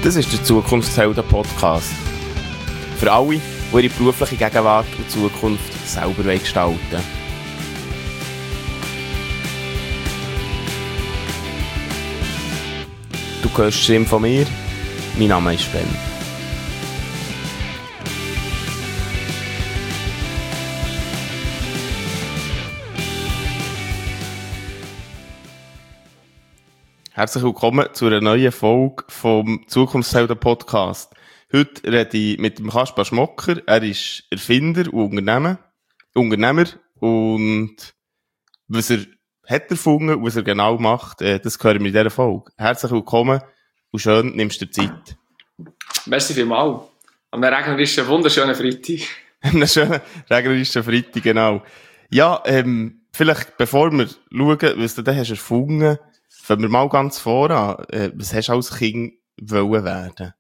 Das ist der Zukunftshelden-Podcast. Für alle, die ihre berufliche Gegenwart und Zukunft selber gestalten wollen. Du hörst die Stimme von mir. Mein Name ist Ben. Herzlich willkommen zu einer neuen Folge vom Zukunftshelden-Podcast. Heute rede ich mit dem Kaspar Schmocker. Er ist Erfinder und Unternehmer. Und was er hat erfunden und was er genau macht, das hören wir in dieser Folge. Herzlich willkommen und schön, nimmst du dir Zeit. Merci vielmals. Am regnerischen, wunderschönen Freitag. Einen schönen regnerischen Freitag, genau. Ja, vielleicht bevor wir schauen, was du da hast erfunden, fangen wir mal ganz voran. Was hast du als Kind wollen werden?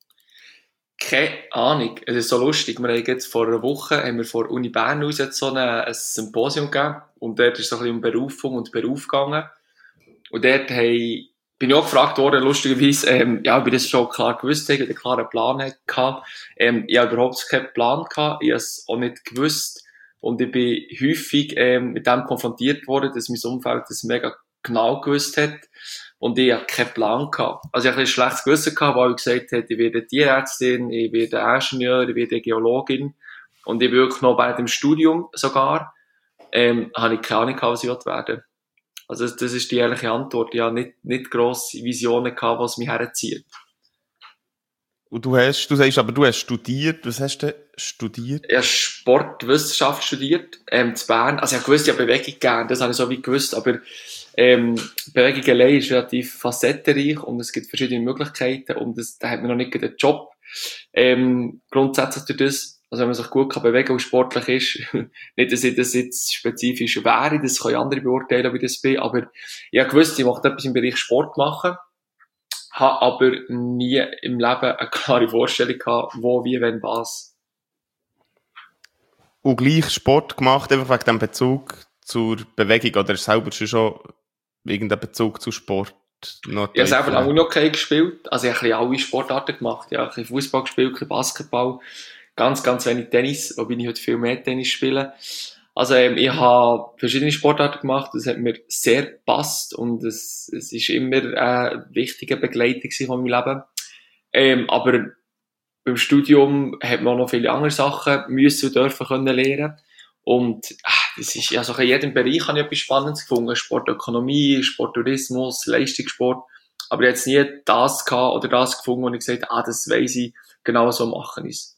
Keine Ahnung. Es ist so lustig. Wir haben jetzt vor einer Woche vor Uni Bern aus so ein Symposium gegeben. Und dort ist es so ein bisschen um Berufung und Beruf gegangen. Und dort bin ich auch gefragt worden, lustigerweise, ob ich das schon klar gewusst habe, einen klaren Plan hatte. Ich habe überhaupt keinen Plan gehabt. Ich habe es auch nicht gewusst. Und ich bin häufig mit dem konfrontiert worden, dass mein Umfeld das mega genau gewusst hat. Und ich hatte keinen Plan gehabt. Also ich hatte ein schlechtes Gewissen gehabt, weil ich gesagt habe, ich werde Tierärztin, ich werde Ingenieur, ich werde Geologin. Und ich bin wirklich noch bei dem Studium sogar, habe ich keine Ahnung gehabt, was ich werden will. Also das ist die ehrliche Antwort. Ich habe nicht grosse Visionen gehabt, was mich herzieht. Und du sagst aber, du hast studiert. Was hast du studiert? Ich habe Sportwissenschaft studiert, in Bern. Also ich habe gewusst, ich habe Bewegung gern, das habe ich so wie gewusst, aber Bewegung allein ist relativ facettenreich und es gibt verschiedene Möglichkeiten und da hat man noch nicht den Job. Grundsätzlich durch das, also wenn man sich gut bewegen kann und sportlich ist, nicht, dass ich das jetzt spezifisch wäre, das können andere beurteilen, wie das bin, aber ich habe gewusst, ich möchte etwas im Bereich Sport machen, habe aber nie im Leben eine klare Vorstellung gehabt, wo, wie, wenn, was. Und gleich Sport gemacht, einfach wegen dem Bezug zur Bewegung, oder selber schon irgendeinen Bezug zu Sport? Ich habe selber lange noch keinen gespielt, also ich habe ein bisschen alle Sportarten gemacht, ich habe ein bisschen Fußball gespielt, ein bisschen Basketball, ganz, ganz wenig Tennis, wobei ich heute viel mehr Tennis spiele. Also ich habe verschiedene Sportarten gemacht, das hat mir sehr gepasst und es ist immer eine wichtige Begleitung von meinem Leben. Aber beim Studium hat man auch noch viele andere Sachen müssen und dürfen können lernen. Und das ist, also in jedem Bereich habe ich etwas Spannendes gefunden. Sportökonomie, Sporttourismus, Leistungssport. Aber ich habe jetzt nie das gehabt oder das gefunden, wo ich gesagt habe, das weiss ich, genau so machen ist.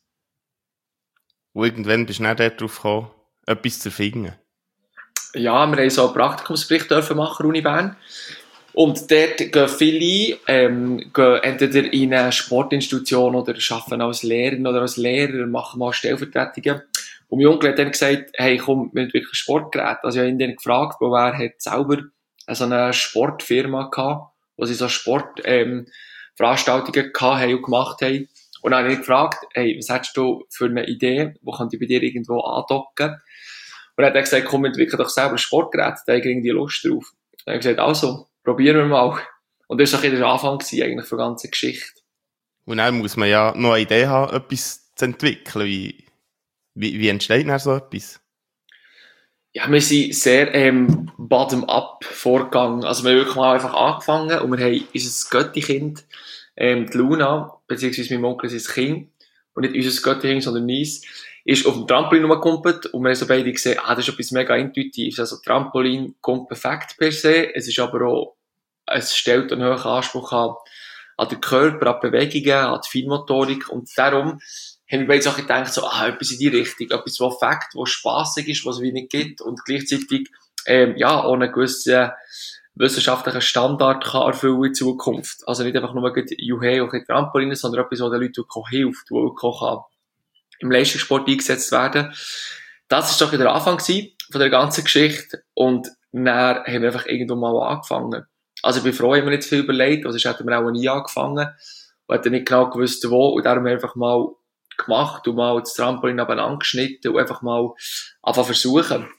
Und irgendwann bist du nicht darauf gekommen, etwas zu erfinden? Ja, wir haben so einen Praktikumsbericht dürfen machen, Uni Bern. Und dort gehen viele, gehen entweder in eine Sportinstitution oder arbeiten als Lehrerin oder als Lehrer, machen mal Stellvertretungen. Und mein Onkel hat dann gesagt, hey, komm, wir haben wirklich Sportgeräte. Also ich habe ihn dann gefragt, wo er hat selber so eine Sportfirma gehabt, wo sie so Sportveranstaltungen gehabt haben und gemacht haben. Und dann habe ich ihn gefragt, hey, was hättest du für eine Idee, wo könnte ich bei dir irgendwo andocken? Und dann hat er gesagt, komm, entwickle doch selber Sportgeräte, da habe ich irgendwie Lust drauf. Dann habe ich gesagt, also, probieren wir mal. Und das war ein bisschen der Anfang eigentlich für die ganze Geschichte. Und dann muss man ja noch eine Idee haben, etwas zu entwickeln. Wie entsteht denn so etwas? Ja, wir sind sehr bottom-up vorgegangen. Also wir haben wirklich mal einfach angefangen und wir haben unser Göttikind, die Luna, beziehungsweise mein Onkel ist sein Kind, und nicht unser Göttikind, sondern meins, ist auf dem Trampolin rumgekumpelt und wir haben so beide gesehen, das ist etwas mega Intuitives. Also Trampolin kommt perfekt per se, es ist aber auch, es stellt einen hohen Anspruch an den Körper, an die Bewegungen, an die Feinmotorik und darum haben wir beide Sachen gedacht, so, etwas in die Richtung, etwas, was Fakt, was spassig ist, was es wie nicht gibt und gleichzeitig, auch einen gewissen wissenschaftlichen Standard kann erfüllen in Zukunft. Also nicht einfach nur Juhe und Trampolin, sondern etwas, was den Leuten auch hilft, wo auch im Leistungssport eingesetzt werden. Das war doch der Anfang von der ganzen Geschichte und dann haben wir einfach irgendwann mal angefangen. Also ich bin froh, haben wir nicht zu viel überlegt, sonst hätten wir auch nie angefangen und hätten nicht genau gewusst, wo und darum haben wir einfach mal gemacht und mal das Trampolin abeinander geschnitten und einfach mal einfach versuchen.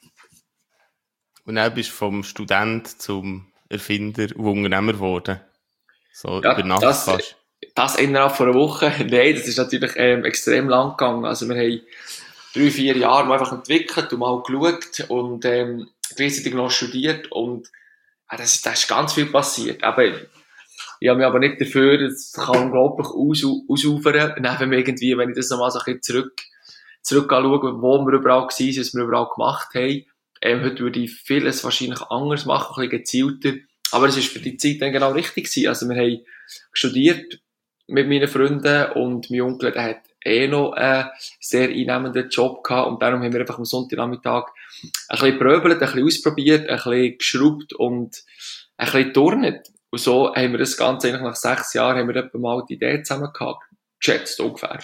Und dann bist du vom Student zum Erfinder und Unternehmer geworden. So ja, über Nacht fast. das innerhalb von einer Woche? Nein, das ist natürlich extrem lang gegangen. Also wir haben 3-4 Jahre mal einfach entwickelt und mal geschaut und gleichzeitig noch studiert und da ist ganz viel passiert. Aber ich habe mich aber nicht dafür, das kann unglaublich ausufern. Wenn ich das nochmal so ein bisschen zurück anschaue, wo wir überall waren, was wir überall gemacht haben. Heute würde ich vieles wahrscheinlich anders machen, ein bisschen gezielter. Aber es war für die Zeit dann genau richtig gewesen. Also wir haben studiert mit meinen Freunden und mein Onkel, der hat noch einen sehr einnehmenden Job gehabt und darum haben wir einfach am Sonntagnachmittag ein bisschen gepröbelt, ein bisschen ausprobiert, ein bisschen geschraubt und ein bisschen geturnt. Und so haben wir das Ganze eigentlich nach 6 Jahren haben wir etwa mal die Idee zusammen gehabt. Geschätzt ungefähr.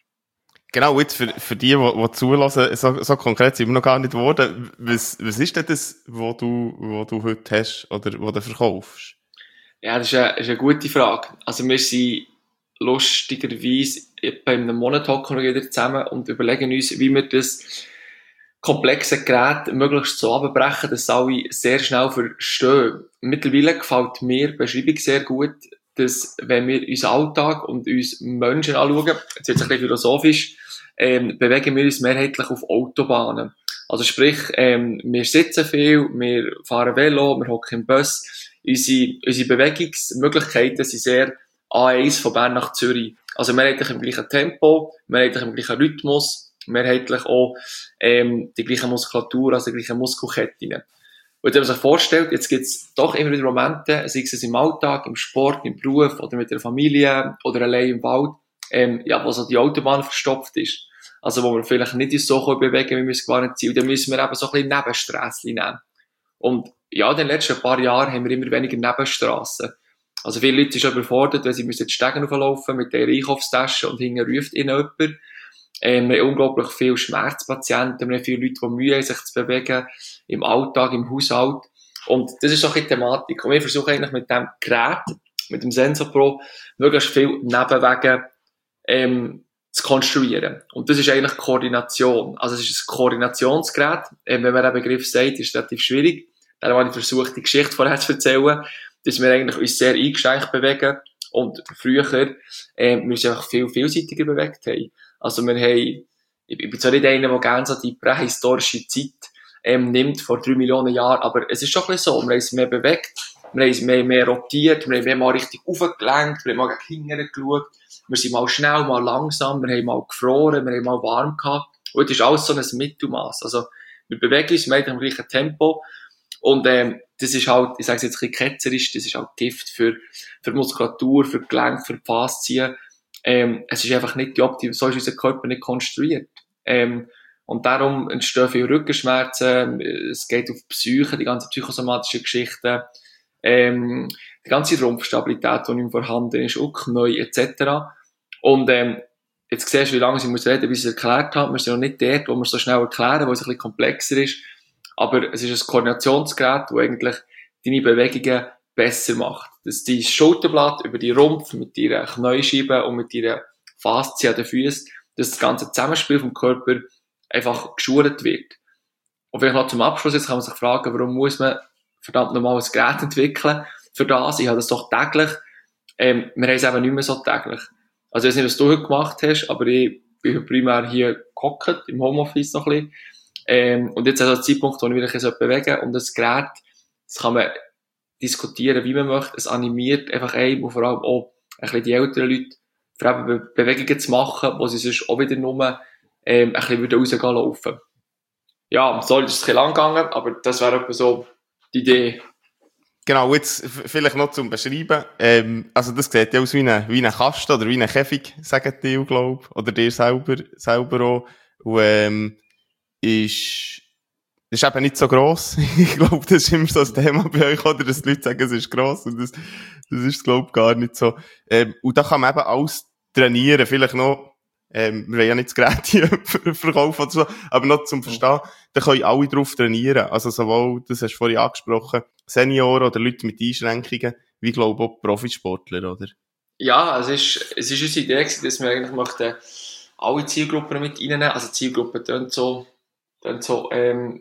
Genau, jetzt für die zulassen, so konkret sind wir noch gar nicht geworden. Was ist denn das, wo du heute hast oder wo du verkaufst? Ja, das ist eine gute Frage. Also wir sind lustigerweise etwa in einem Monat hocken wir wieder zusammen und überlegen uns, wie wir das komplexe Gerät möglichst so abbrechen, dass alle sehr schnell verstehen. Mittlerweile gefällt mir die Beschreibung sehr gut, dass wenn wir unseren Alltag und uns Menschen anschauen, jetzt wird es ein bisschen philosophisch, bewegen wir uns mehrheitlich auf Autobahnen. Also sprich, wir sitzen viel, wir fahren Velo, wir hocken im Bus. Unsere Bewegungsmöglichkeiten sind sehr A1 von Bern nach Zürich. Also mehrheitlich im gleichen Tempo, mehrheitlich im gleichen Rhythmus, mehrheitlich auch die gleiche Muskulatur, also die gleichen Muskelketten. Und wenn man sich vorstellt, jetzt gibt es doch immer wieder Momente, sei es im Alltag, im Sport, im Beruf oder mit der Familie oder allein im Wald, wo so die Autobahn verstopft ist. Also wo wir vielleicht nicht uns so bewegen können, wie wir es gewarnt sind. Und dann müssen wir eben so ein bisschen Nebenstrassen nehmen. Und ja, in den letzten paar Jahren haben wir immer weniger Nebenstrassen. Also viele Leute sind schon überfordert, weil sie müssen die Stegen auflaufen mit der Einkaufstasche und hinten ruft ihnen jemand. Wir haben unglaublich viele Schmerzpatienten, wir haben viele Leute, die Mühe haben, sich zu bewegen, im Alltag, im Haushalt. Und das ist so eine Thematik. Und wir versuchen eigentlich mit dem Gerät, mit dem Sensor Pro, möglichst viel Nebenwege zu konstruieren. Und das ist eigentlich Koordination. Also es ist ein Koordinationsgerät. Wenn man den Begriff sagt, ist es relativ schwierig. Darum habe ich versucht, die Geschichte vorher zu erzählen, dass wir eigentlich uns sehr eingeschränkt bewegen und früher wir uns einfach viel vielseitiger bewegt haben. Also wir haben, ich bin zwar nicht einer, der gerne so die prähistorische Zeit nimmt, vor 3 Millionen Jahren, aber es ist schon ein bisschen so, wir haben uns mehr bewegt, wir haben mehr rotiert, wir haben mal richtig aufgelenkt, wir haben mal gegen hinten geschaut, wir sind mal schnell, mal langsam, wir haben mal gefroren, wir haben mal warm gehabt und das ist alles so ein Mittelmaß. Also wir bewegen uns, wir haben im gleichen Tempo und das ist halt, ich sage es jetzt ein bisschen ketzerisch, das ist halt Gift für Muskulatur, für Gelenk, für Faszien. Es ist einfach nicht die Optimum, so ist unser Körper nicht konstruiert. Und darum entstehen viele Rückenschmerzen, es geht auf die Psyche, die ganzen psychosomatischen Geschichten, die ganze Rumpfstabilität, die nicht mehr vorhanden ist, auch Knie etc. Und jetzt siehst du, wie lange ich muss reden, bis ich es erklärt habe. Wir sind noch nicht dort, wo wir es so schnell erklären, weil es ein bisschen komplexer ist. Aber es ist ein Koordinationsgerät, das eigentlich deine Bewegungen besser macht. Dass dein Schulterblatt über die Rumpf mit deiner Kniescheibe und mit deiner Faszie an den Füßen, dass das ganze Zusammenspiel vom Körper einfach geschult wird. Und vielleicht noch zum Abschluss, jetzt kann man sich fragen, warum muss man verdammt nochmal ein Gerät entwickeln für das? Ich habe das doch täglich. Wir haben es eben nicht mehr so täglich. Also ich weiß nicht, was du heute gemacht hast, aber ich bin primär hier gehockt, im Homeoffice noch ein bisschen. Und jetzt also der Zeitpunkt, wo ich wieder bewegen und das Gerät, das kann man diskutieren, wie man möchte. Es animiert einfach einem und vor allem auch ein bisschen die älteren Leute, vor allem Bewegungen zu machen, wo sie sonst auch wieder nur ein bisschen rausgehen laufen. Ja, so ist es ein bisschen lang gegangen, aber das wäre etwa so die Idee. Genau, jetzt vielleicht noch zum Beschreiben. Also das sieht ja aus wie ein Kasten oder wie ein Käfig, sagen die, glaube ich. Oder dir selber auch. Und ist eben nicht so gross. Ich glaube, das ist immer so ein Thema bei euch, oder? Dass die Leute sagen, es ist gross. Und das ist, glaube ich, gar nicht so. Und da kann man eben alles trainieren. Vielleicht noch, wir wollen ja nicht das Gerät hier verkaufen oder so, aber noch zum Verstehen, da können alle drauf trainieren. Also sowohl, das hast du vorhin angesprochen, Senioren oder Leute mit Einschränkungen, wie, glaube ich, auch Profisportler, oder? Ja, es ist unsere Idee gewesen, dass wir eigentlich möchten alle Zielgruppen mit reinnehmen. Also Zielgruppen tönt so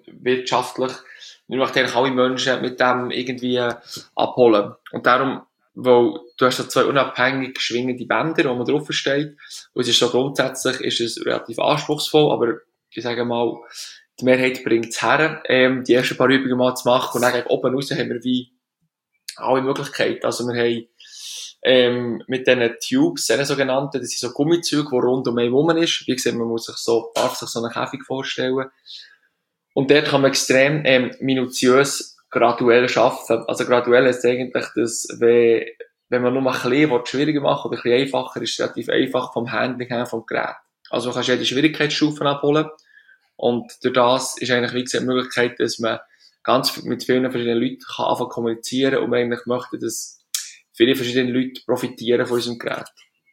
wirtschaftlich. Wir möchten eigentlich alle Menschen mit dem irgendwie abholen. Und darum weil du hast so zwei unabhängig schwingende Bänder, wo man drauf steht. Und es ist so grundsätzlich, ist es relativ anspruchsvoll, aber ich sage mal, die Mehrheit bringt es her, die ersten paar Übungen mal zu machen. Und dann gegen oben raus haben wir wie alle Möglichkeiten. Also wir haben mit diesen Tubes, diesen sogenannten, das sind so Gummizüge, die rund um einen herum ist. Wie gesagt, darf sich so einen Käfig vorstellen. Und dort kann man extrem minutiös graduell arbeiten. Also graduell ist eigentlich, dass wenn man nur ein bisschen schwieriger machen oder ein bisschen einfacher, ist es relativ einfach vom Handling her vom Gerät. Also du kannst jede Schwierigkeitsstufe abholen. Und durch das ist eigentlich, wie gesagt, die Möglichkeit, dass man mit vielen verschiedenen Leuten kann anfangen zu kommunizieren und man eigentlich möchte, dass viele verschiedene Leute profitieren von unserem Gerät.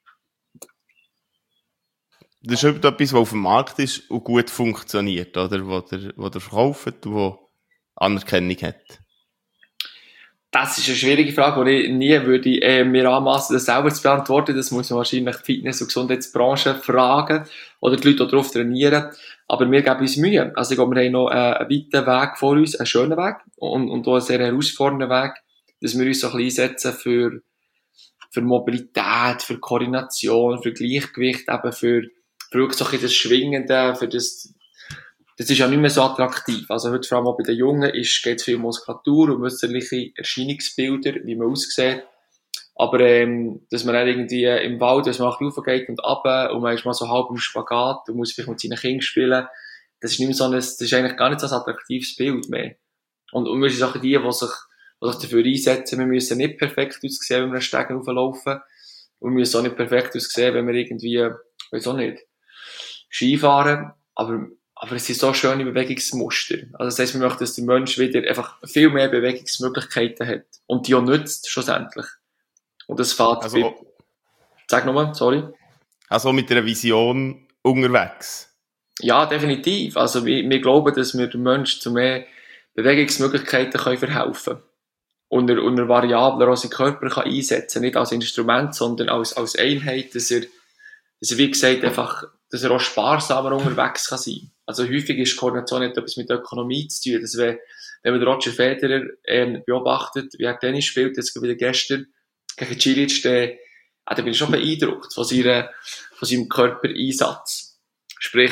Das ist etwas, was auf dem Markt ist und gut funktioniert, oder? Wo der verkauft und wo Anerkennung hat. Das ist eine schwierige Frage, die ich nie würde mir anmassen, das selber zu beantworten. Das muss man wahrscheinlich die Fitness- und Gesundheitsbranche fragen oder die Leute darauf trainieren. Aber wir geben uns Mühe. Also ich glaube, wir haben noch einen weiten Weg vor uns, einen schönen Weg und auch einen sehr herausfordernden Weg, dass wir uns so ein bisschen einsetzen für Mobilität, für Koordination, für Gleichgewicht, eben für wirklich so ein bisschen das Schwingende, für das ist ja nicht mehr so attraktiv. Also heute vor allem auch bei den Jungen geht es viel um Muskulatur und äußerliche Erscheinungsbilder, wie man aussieht. Aber dass man dann irgendwie im Wald, dass man raufgeht und runter und man ist mal so halb im Spagat und muss vielleicht mit seinen Kindern spielen, das ist nicht mehr so das ist eigentlich gar nicht so ein attraktives Bild mehr. Und wir sind auch die sich dafür einsetzen, wir müssen nicht perfekt aussehen, wenn wir einen Steg rauflaufen. Und wir müssen auch nicht perfekt aussehen, wenn wir irgendwie, weiß auch nicht, Skifahren. Aber es sind so schöne Bewegungsmuster. Also das heisst, wir möchten, dass der Mensch wieder einfach viel mehr Bewegungsmöglichkeiten hat. Und die auch nützt, schlussendlich. Und das fällt sag nochmal, sorry. Also mit einer Vision unterwegs. Ja, definitiv. Also wir glauben, dass wir den Menschen zu mehr Bewegungsmöglichkeiten verhelfen können. Und er variabler seinen Körper kann einsetzen, nicht als Instrument, sondern als Einheit, dass er wie gesagt einfach, dass er auch sparsamer unterwegs kann sein. Also häufig ist Koordination nicht etwas mit Ökonomie zu tun. Dass wenn man Roger Federer beobachtet, wie er Tennis spielt, jetzt wieder gestern gegen Cilic, dann bin ich schon beeindruckt von seinem Körpereinsatz. Sprich,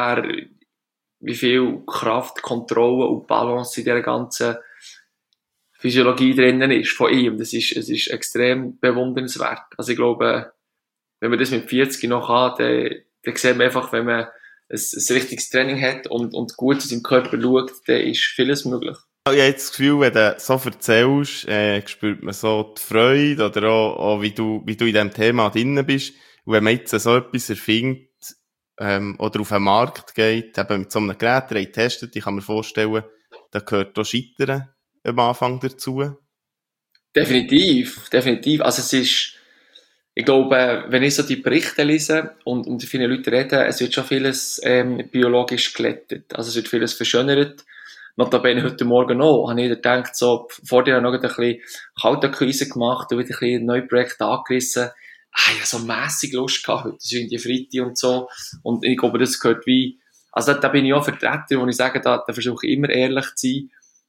wie viel Kraft, Kontrolle und Balance in dieser ganzen Physiologie drinnen ist von ihm. Es ist extrem bewundernswert. Also ich glaube, wenn man das mit 40 noch kann, dann sieht man einfach, wenn man ein richtiges Training hat und gut zu seinem Körper schaut, dann ist vieles möglich. Ich habe jetzt das Gefühl, wenn du so erzählst, spürt man so die Freude oder auch wie du in diesem Thema drin bist. Und wenn man jetzt so etwas erfindet, oder auf den Markt geht, eben mit so einem Gerät, testet, ich kann mir vorstellen, da gehört auch Scheitern am Anfang dazu. Definitiv. Also ich glaube, wenn ich so die Berichte lese und mit vielen Leuten rede, es wird schon vieles biologisch glättet. Also es wird vieles verschönert. Notabene heute Morgen noch, habe ich gedacht, so, vor dir noch ein bisschen Kaltakquise gemacht und wieder ein bisschen ein neues Projekt angerissen. Ich habe so mässig Lust gehabt heute, das ist irgendwie Freitag und so. Und ich glaube, das gehört also da bin ich auch Vertreter, wo ich sage, da versuche ich immer ehrlich zu sein.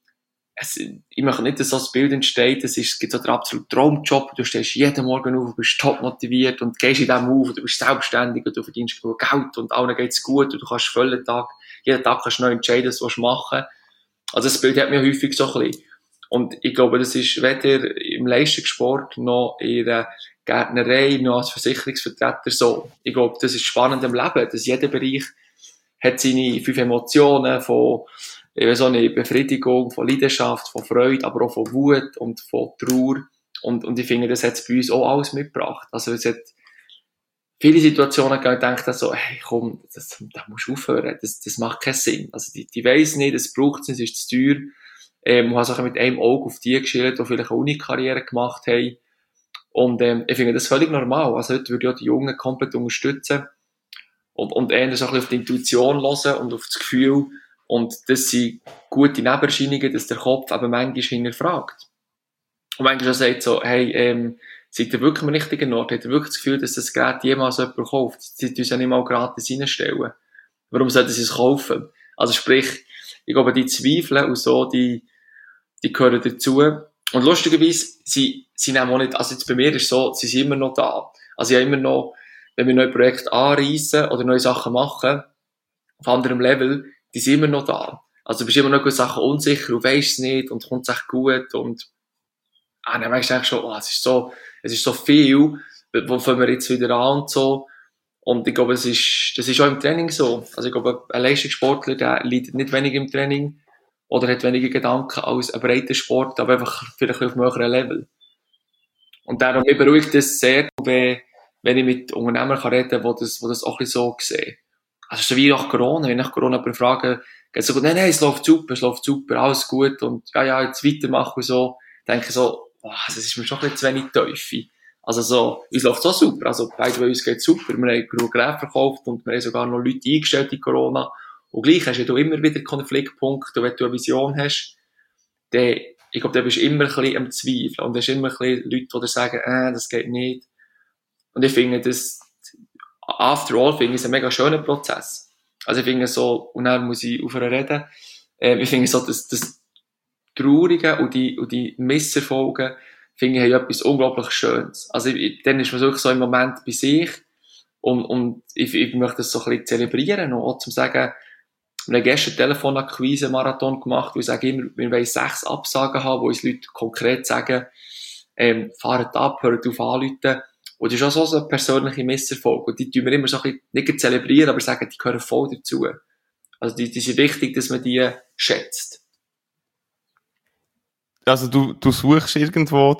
Ich möchte nicht, dass so ein Bild entsteht, es gibt so den absoluten Traumjob, du stehst jeden Morgen auf, bist top motiviert und gehst in dem auf, du bist selbstständig und du verdienst genug Geld und allen geht's gut und du kannst jeden Tag kannst du neu entscheiden, was du machen willst. Also das Bild hat mir häufig so ein bisschen. Und ich glaube, das ist weder im Leistungssport noch in der Gärtnerei noch als Versicherungsvertreter so. Ich glaube, das ist spannend im Leben, dass jeder Bereich hat seine 5 Emotionen von so eine Befriedigung, von Leidenschaft, von Freude, aber auch von Wut und von Trauer. Und ich finde, das hat es bei uns auch alles mitgebracht. Also es hat viele Situationen gegeben, ich dachte so, hey, komm, das musst du aufhören, das macht keinen Sinn. Also die weiss nicht, es braucht es nicht, es ist zu teuer. Ich habe mit einem Auge auf die geschielt, die vielleicht eine Uni-Karriere gemacht haben. Und ich finde das völlig normal. Also heute würde ich auch die Jungen komplett unterstützen und eher so ein bisschen auf die Intuition hören und auf das Gefühl. Und das sind gute Nebenerscheinungen, dass der Kopf eben manchmal hinterfragt. Und manchmal auch sagt so, hey, seid ihr wirklich am richtigen Ort? Habt ihr wirklich das Gefühl, dass das Gerät jemals jemand kauft? Sie tun es ja nicht mal gratis reinstellen. Warum sollten sie es kaufen? Also sprich, ich glaube, die Zweifel und so, die gehören dazu. Und lustigerweise, sie nehmen auch nicht, also jetzt bei mir ist es so, sie sind immer noch da. Also ich habe immer noch, wenn wir neue Projekte anreissen oder neue Sachen machen, auf anderem Level, die sind immer noch da. Also du bist immer noch gut Sachen unsicher, du weisst es nicht und kommt es echt gut und dann merkst du eigentlich schon, es ist so viel, wo fangen wir jetzt wieder an und so. Und ich glaube, das ist auch im Training so. Also ich glaube, ein Leistungssportler, der leidet nicht weniger im Training oder hat weniger Gedanken als ein breiter Sport, aber einfach vielleicht auf einem höheren Level. Und darum mich beruhigt es sehr, wenn ich mit Unternehmern kann reden kann, die das auch ein bisschen so sehen. Also so wie nach Corona, wenn ich nach Corona befrage, geht es so gut, nein, es läuft super, alles gut und ja, jetzt weitermachen und so, denke ich so, das ist mir schon ein bisschen zu wenig Teufel. Also so, uns läuft so super, also beide bei uns geht super, wir haben genug Geräte verkauft und wir haben sogar noch Leute eingestellt in Corona. Und gleich hast du immer wieder Konfliktpunkte, und wenn du eine Vision hast, dann, ich glaube, da bist du immer ein bisschen am Zweifeln und hast immer ein bisschen Leute, die dir sagen, das geht nicht. Und ich finde das, after all, finde ich es ein mega schöner Prozess. Also ich finde so, und dann muss ich aufhören reden, ich finde so, das Traurige und die Misserfolge, finde ich, haben etwas unglaublich Schönes. Also dann ist man wirklich so im Moment bei sich und ich möchte das so ein bisschen zelebrieren und auch zum sagen, wir haben gestern Telefonakquise-Marathon gemacht, wo ich sage immer, wir wollen 6 Absagen haben, wo uns Leute konkret sagen, fahrt ab, hört auf anrufen. Und das ist auch so ein persönlicher Misserfolg. Und die tun wir immer so ein bisschen, nicht zelebrieren, aber sagen, die gehören voll dazu. Also die sind wichtig, dass man die schätzt. Also du suchst irgendwo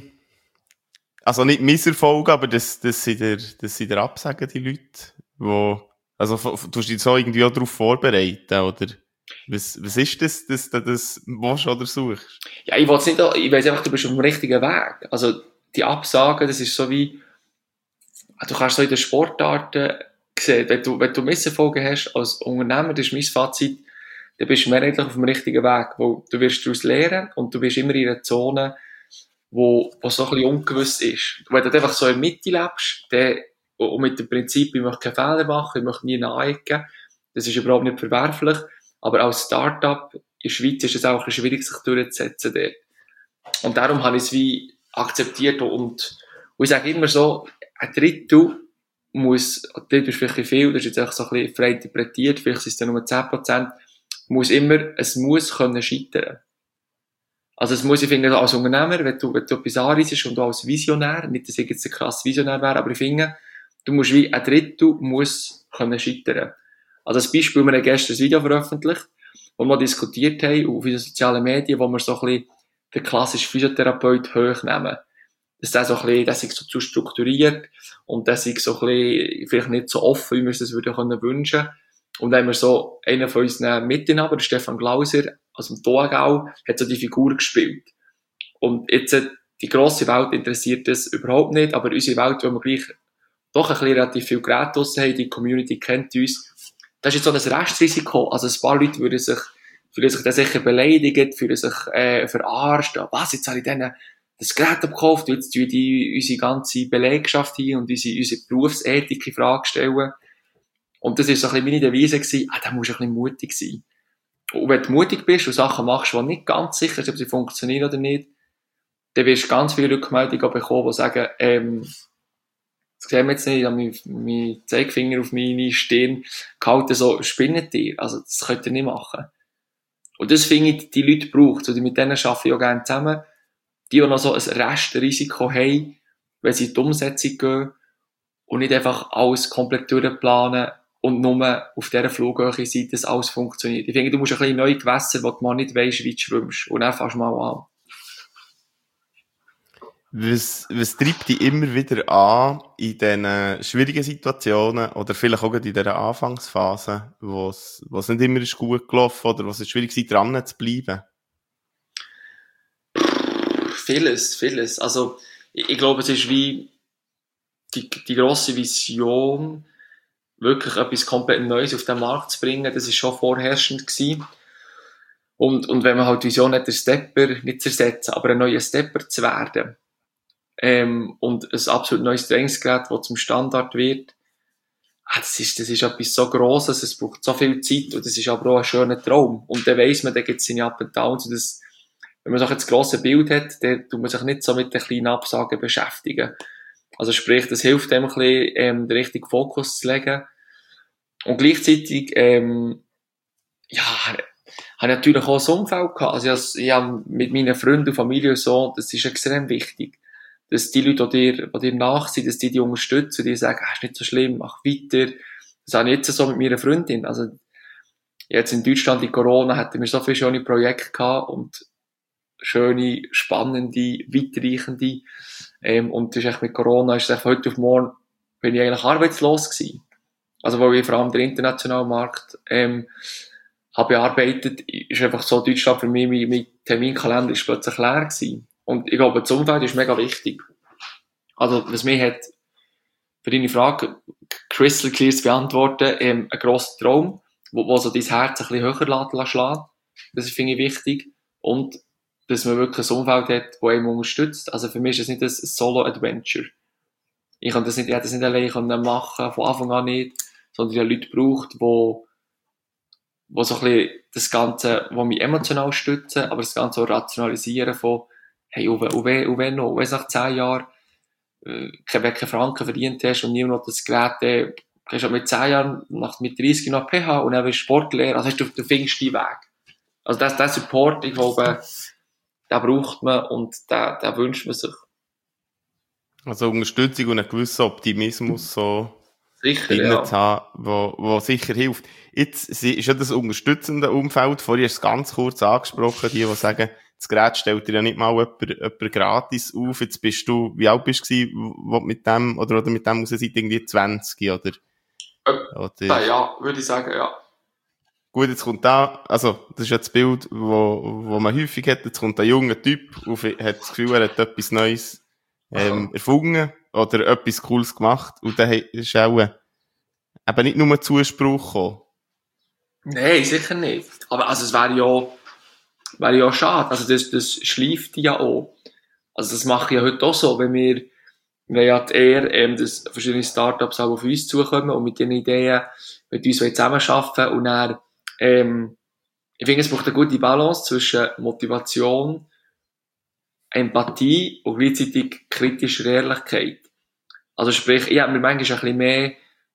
also nicht Misserfolge, aber das sie dir absagen, die Leute, also du dich so irgendwie auch darauf vorbereiten, oder? Was ist das willst oder suchst? Ja, ich weiß einfach, du bist auf dem richtigen Weg. Also die Absagen, das ist so wie, du kannst so in den Sportarten sehen, wenn du Misserfolge hast als Unternehmer, das ist mein Fazit, dann bist du mehrheitlich auf dem richtigen Weg, wo du wirst daraus lernen und du bist immer in einer Zone, wo so ein bisschen ungewiss ist. Wenn du einfach so in der Mitte lebst, und mit dem Prinzip, ich möchte keine Fehler machen, ich möchte nie nachecken, das ist überhaupt nicht verwerflich, aber als Start-up in der Schweiz ist es auch ein bisschen schwierig, sich durchzusetzen dort. Und darum habe ich es wie akzeptiert und ich sage immer so, ein Drittel muss, das ist vielleicht viel, das ist jetzt auch so ein bisschen frei interpretiert, vielleicht sind es dann nur 10%, es muss können scheitern. Also es muss, ich finde, als Unternehmer, wenn du etwas anreisest und du als Visionär, nicht, dass ich jetzt ein krass Visionär wäre, aber ich finde, du musst wie ein Drittel muss können scheitern. Also als Beispiel, wir haben gestern ein Video veröffentlicht, wo wir diskutiert haben auf den sozialen Medien, wo wir so ein bisschen den klassischen Physiotherapeut hochnehmen. Das ist so zu strukturiert und das ist so ein bisschen, vielleicht nicht so offen, wie wir es das wünschen können. Und dann haben wir so, einer von unseren Mitinhabern, der Stefan Glauser, aus dem Thurgau, hat so die Figur gespielt. Und jetzt, die grosse Welt interessiert das überhaupt nicht, aber unsere Welt, wo wir gleich doch ein bisschen relativ viel Geräte draussen haben, die Community kennt uns, das ist jetzt so ein Restrisiko. Also ein paar Leute fühlen sich dann sicher beleidigt, fühlen sich verarscht. Was, jetzt habe ich denen das Gerät abgekauft, jetzt tun die unsere ganze Belegschaft hier und unsere Berufsethik in Frage stellen. Und das war so ein bisschen meine Devise gewesen, da musst du ein bisschen mutig sein. Und wenn du mutig bist und Sachen machst, die nicht ganz sicher sind, ob sie funktionieren oder nicht, dann wirst du ganz viele Rückmeldungen bekommen, die sagen, das sehen wir jetzt nicht, ich habe meinen Zeigefinger auf meine Stirn gehalten, so, spinnet ihr? Also, das könnt ihr nicht machen. Und das finde ich, die Leute braucht, und mit denen arbeite ich auch gerne zusammen, die noch so ein Restrisiko haben, wenn sie in die Umsetzung gehen und nicht einfach alles komplett durchplanen und nur auf dieser Flughöhe sein, dass alles funktioniert. Ich finde, du musst ein bisschen neue Gewässer, wo du mal nicht weisst, wie du schwimmst. Und dann fängst du mal an. Was treibt dich immer wieder an in diesen schwierigen Situationen oder vielleicht auch in dieser Anfangsphase, wo es nicht immer ist gut gelaufen oder wo es schwierig ist, dran zu bleiben? Vieles. Also, ich glaube, es ist wie die grosse Vision, wirklich etwas komplett Neues auf den Markt zu bringen, das ist schon vorherrschend gewesen. Und wenn man halt die Vision hat, den Stepper nicht zu ersetzen, aber ein neuer Stepper zu werden, und ein absolut neues Trainingsgerät, das zum Standard wird, das ist etwas so Grosses, es braucht so viel Zeit und das ist aber auch ein schöner Traum. Und dann weiss man, da gibt es seine Up and Downs und wenn man so ein grosses Bild hat, dann tut man sich nicht so mit den kleinen Absagen beschäftigen. Also sprich, das hilft dem ein bisschen, den richtigen Fokus zu legen. Und gleichzeitig, ja, habe ich natürlich auch ein Umfeld gehabt. Also ich habe mit meinen Freunden und Familie und so, das ist extrem wichtig. Dass die Leute, die dir nach sind, dass die unterstützen, die sagen, ist nicht so schlimm, mach weiter. Das habe ich jetzt so mit meiner Freundin. Also, jetzt in Deutschland in Corona hatten wir so viele schöne Projekte gehabt und schöne, spannende, weitreichende. Und das ist echt mit Corona, ist echt heute auf morgen, bin ich eigentlich arbeitslos gewesen. Also, weil ich vor allem den internationalen Markt, habe bearbeitet, ist einfach so Deutschland für mich, mein Terminkalender ist plötzlich leer gewesen. Und ich glaube, das Umfeld ist mega wichtig. Also, was mich hat, für deine Frage, crystal clear zu beantworten, ein grosser Traum, wo so dein Herz ein bisschen höher schlagen. Das finde ich wichtig. Und, dass man wirklich ein Umfeld hat, das einem unterstützt. Also, für mich ist das nicht ein Solo-Adventure. Ich hätte das nicht alleine machen, von Anfang an nicht, sondern ich habe Leute gebraucht, wo so ein bisschen das Ganze, wo mich emotional stützen, aber das Ganze auch rationalisieren von, hey, und wenn noch, wenn es nach 10 Jahren, keinen Franken verdient hast und niemand noch das Gerät, hast du mit 10 Jahren, mit 30 noch PH und dann bist du Sportlehrer, also du findest deinen Weg. Also der Support, ich glaube, den braucht man und den wünscht man sich. Also Unterstützung und einen gewissen Optimismus so Sicher, drin ja. zu haben, wo sicher hilft. Jetzt ist ja das unterstützende Umfeld, vorhin hast du es ganz kurz angesprochen, die sagen, das Gerät stellt dir ja nicht mal jemand gratis auf. Jetzt bist du, wie alt bist du gewesen, wo du mit dem, oder mit dem raus seid, irgendwie 20, oder? Ja, würde ich sagen, ja. Gut, jetzt kommt da, also, das ist ja das Bild, wo man häufig hat, jetzt kommt ein junger Typ und hat das Gefühl, er hat etwas Neues, erfunden, oder etwas Cooles gemacht, und dann ist auch, eben nicht nur Zuspruch gekommen. Nein, sicher nicht. Aber, also, es wäre ja schade. Also, das schleift ja auch. Also, das mache ich ja heute auch so, wenn wir haben ja die Ehre, dass verschiedene Startups auch auf uns zukommen und mit ihren Ideen mit uns zusammenarbeiten und dann, ich finde, es braucht eine gute Balance zwischen Motivation, Empathie und gleichzeitig kritischer Ehrlichkeit. Also sprich, ich habe mir manchmal ein bisschen mehr,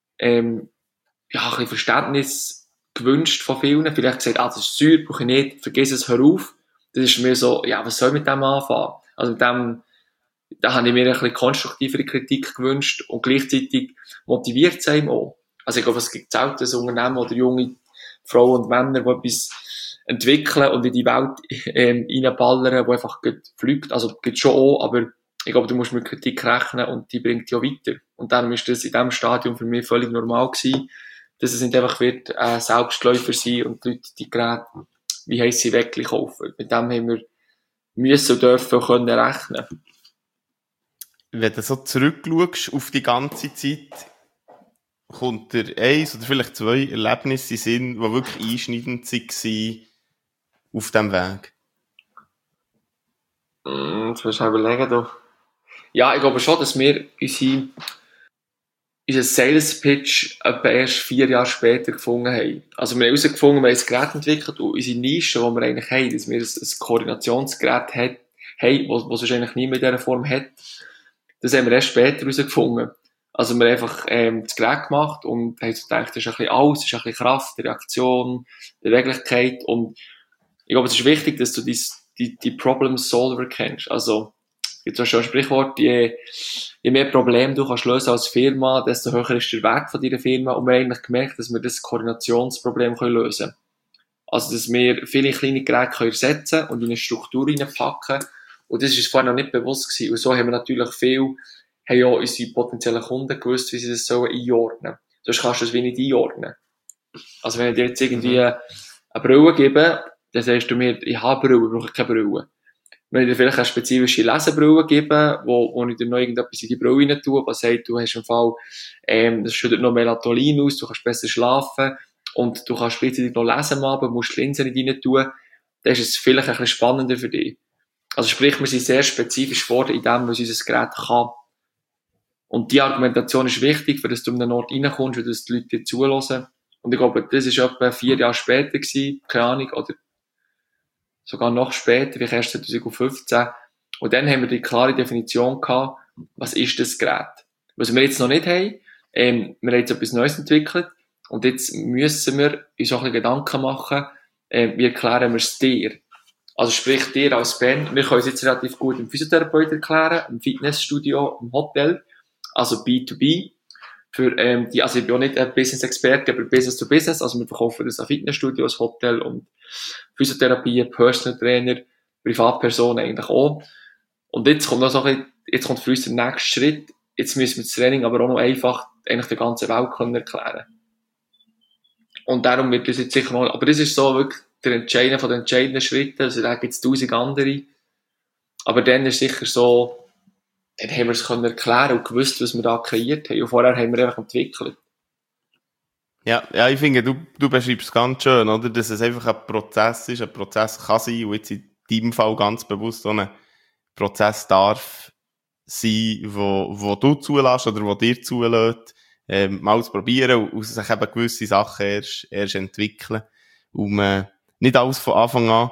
ja, ein bisschen Verständnis gewünscht von vielen. Vielleicht gesagt, das ist Zeug, brauche ich nicht, vergiss es, hör auf. Das ist mir so, ja, was soll ich mit dem anfangen? Also mit dem, da habe ich mir ein bisschen konstruktivere Kritik gewünscht und gleichzeitig motiviert es einem auch. Also ich glaube, es gibt selten ein Unternehmen oder junge Frauen und Männer, die etwas entwickeln und in die Welt reinballern, die einfach fliegt. Also gibt schon auch, aber ich glaube, du musst mit Kritik rechnen und die bringt dich auch weiter. Und darum ist das in diesem Stadium für mich völlig normal gewesen, dass es nicht einfach wird Selbstläufer sein und die Leute die Geräte, wie heisst sie, wirklich kaufen. Mit dem haben wir müssen und dürfen können rechnen. Wenn du so zurückschaust auf die ganze Zeit, kommt dir eins oder vielleicht 2 Erlebnisse in den Sinn, die wirklich einschneidend waren auf diesem Weg? Jetzt musst du überlegen, du. Ja, ich glaube schon, dass wir unseren Sales Pitch etwa erst 4 Jahre später gefunden haben. Also wir haben herausgefunden, wir haben ein Gerät entwickelt und unsere Nische, die wir eigentlich haben, dass wir ein Koordinationsgerät haben, das sonst eigentlich nie in dieser Form hat, das haben wir erst später herausgefunden. Also wir haben einfach das Gerät gemacht und haben so gedacht, das ist ein bisschen alles, das ist ein bisschen Kraft, Reaktion, Beweglichkeit und ich glaube, es ist wichtig, dass du die Problem-Solver kennst. Also, gibt so schon ein Sprichwort, je mehr Probleme du kannst lösen als Firma, desto höher ist der Wert von deiner Firma und wir haben eigentlich gemerkt, dass wir das Koordinationsproblem lösen können. Also, dass wir viele kleine Geräte ersetzen können und in eine Struktur reinpacken. Und das ist uns vorher noch nicht bewusst gewesen. Und so haben wir natürlich haben ja unsere potenziellen Kunden gewusst, wie sie das sollen einordnen. Sonst kannst du es wie nicht einordnen. Also wenn ich dir jetzt irgendwie eine Brille gebe, dann sagst du mir, ich habe Brille, ich brauche keine Brille. Wenn ich dir vielleicht eine spezifische Lesebrille gebe, wo ich dir noch irgendetwas in die Brille rein tue, was sagt, du hast im Fall, das schüttet noch Melatonin aus, du kannst besser schlafen und du kannst gleichzeitig noch lesen am Abend, musst die Linse nicht rein tun, dann ist es vielleicht ein bisschen spannender für dich. Also sprich, wir sind sehr spezifisch vor in dem, was unser Gerät kann. Und die Argumentation ist wichtig, für dass du an einen Ort reinkommst und dass die Leute dir zuhören. Und ich glaube, das war etwa 4 Jahre später gewesen, keine Ahnung, oder sogar noch später, wie erst 2015. Und dann haben wir die klare Definition gehabt, was ist das Gerät? Was wir jetzt noch nicht haben, wir haben jetzt etwas Neues entwickelt und jetzt müssen wir uns auch ein bisschen Gedanken machen, wie erklären wir es dir? Also sprich dir als Band, wir können es jetzt relativ gut im Physiotherapeut erklären, im Fitnessstudio, im Hotel, also B2B. Also ich bin auch nicht ein Business-Experte, aber Business to Business, also wir verkaufen das an Fitnessstudios, Hotel und Physiotherapie, Personal Trainer, Privatpersonen eigentlich auch. Und jetzt kommt noch so ein bisschen, jetzt kommt für uns der nächste Schritt, jetzt müssen wir das Training aber auch noch einfach eigentlich der ganzen Welt können erklären. Und darum wird das jetzt sicher noch, aber das ist so wirklich einer von den entscheidenden Schritten, also da gibt es 1000 andere. Aber dann ist sicher so, dann haben wir es können erklären und gewusst, was wir da kreiert haben. Und vorher haben wir einfach entwickelt. Ja, ich finde, du beschreibst es ganz schön, oder? Dass es einfach ein Prozess ist. Ein Prozess kann sein, und jetzt in deinem Fall ganz bewusst so ein Prozess darf sein, wo du zulässt oder wo dir zulässt, mal zu probieren und sich eben gewisse Sachen erst entwickeln. Und man nicht alles von Anfang an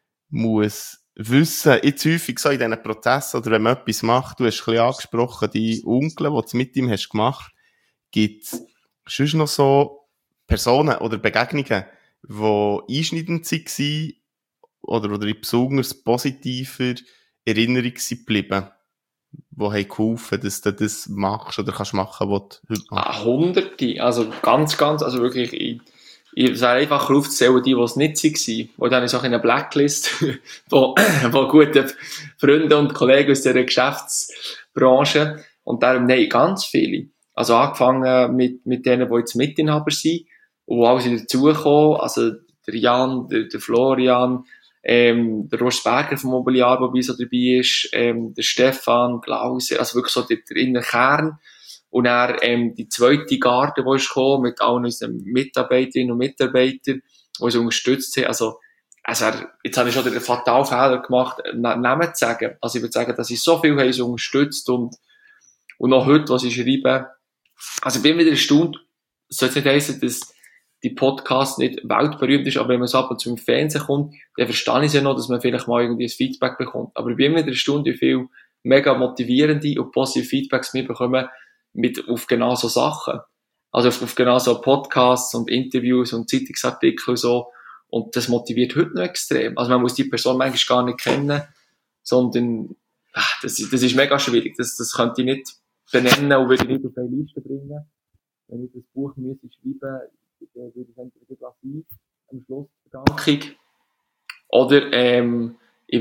muss wissen. Jetzt häufig so in diesen Prozessen, oder wenn man etwas macht, du hast ein bisschen angesprochen, die Onkel, die du mit ihm hast gemacht, gibt's sonst noch so Personen oder Begegnungen, die einschneidend waren oder in besonders positiver Erinnerung sind geblieben, die haben geholfen, dass du das machst oder kannst machen, was du heute machst? Hunderte, also ganz, also wirklich, ich wäre einfach aufzählen, die es nicht waren. Und dann ist auch in einer Blacklist, wo gute Freunde und Kollegen aus dieser Geschäftsbranche. Und darum, nein, ganz viele. Also angefangen mit denen, die jetzt Mitinhaber sind, und wo alle sind dazugekommen, also der Jan, der Florian, der Rost Berger vom Mobiliar, der bei uns so dabei ist, der Stefan, Glauser, also wirklich so der innere Kern. Und dann, die zweite Garde, die ist gekommen, mit allen unseren Mitarbeiterinnen und Mitarbeitern, die uns unterstützt haben. Also, jetzt habe ich schon den Fatalfehler gemacht, Namen zu sagen. Also, ich würde sagen, dass ich so viel haben sie unterstützt und noch heute, was ich schreibe. Also, ich bin wieder erstaunt. Es soll jetzt nicht heissen, dass die Podcast nicht weltberühmt ist, aber wenn man so ab und zu im Fernsehen kommt, dann verstehe ich es ja noch, dass man vielleicht mal irgendwie ein Feedback bekommt. Aber ich bin immer wieder erstaunt, wie viel mega motivierende und positive Feedbacks wir bekommen, auf genau so Sachen. Also auf genau so Podcasts und Interviews und Zeitungsartikel und so. Und das motiviert heute noch extrem. Also man muss die Person manchmal gar nicht kennen, sondern, das ist mega schwierig. Das könnte ich nicht benennen und würde ich nicht auf eine Liste bringen. Wenn ich das Buch müsste schreiben, würde ich entweder lassen, am Schluss Verdankung. Oder, ich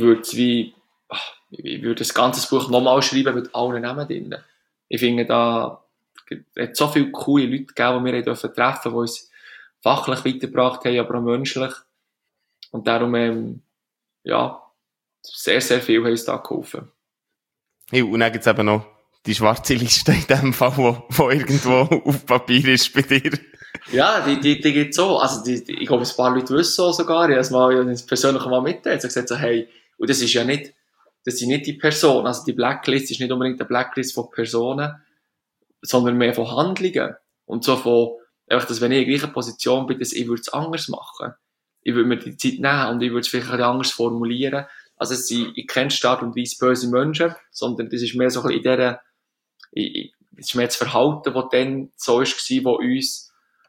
würde das ganze Buch nochmal schreiben mit allen Namen drin. Ich finde, da hat so viele coole Leute gegeben, die wir treffen durften, die uns fachlich weitergebracht haben, aber auch menschlich. Und darum, sehr, sehr viel haben uns da geholfen. Ja, und dann gibt's eben noch die schwarze Liste in dem Fall, wo irgendwo auf Papier ist bei dir. Ja, die gibt's so. Also, ich glaube, ein paar Leute wissen so sogar. Ich habe es persönlich mal mitteilt. Ich habe gesagt so, hey, und das sind nicht die Personen. Also, die Blacklist ist nicht unbedingt eine Blacklist von Personen, sondern mehr von Handlungen. Und so von, einfach, dass wenn ich in der gleichen Position bin, dass ich würde es anders machen. Ich würde mir die Zeit nehmen und ich würde es vielleicht ein bisschen anders formuliere. Also, ich kenne Art und Weise böse Menschen, sondern das ist mehr so ein bisschen das ist mehr das Verhalten, das dann so war, wo uns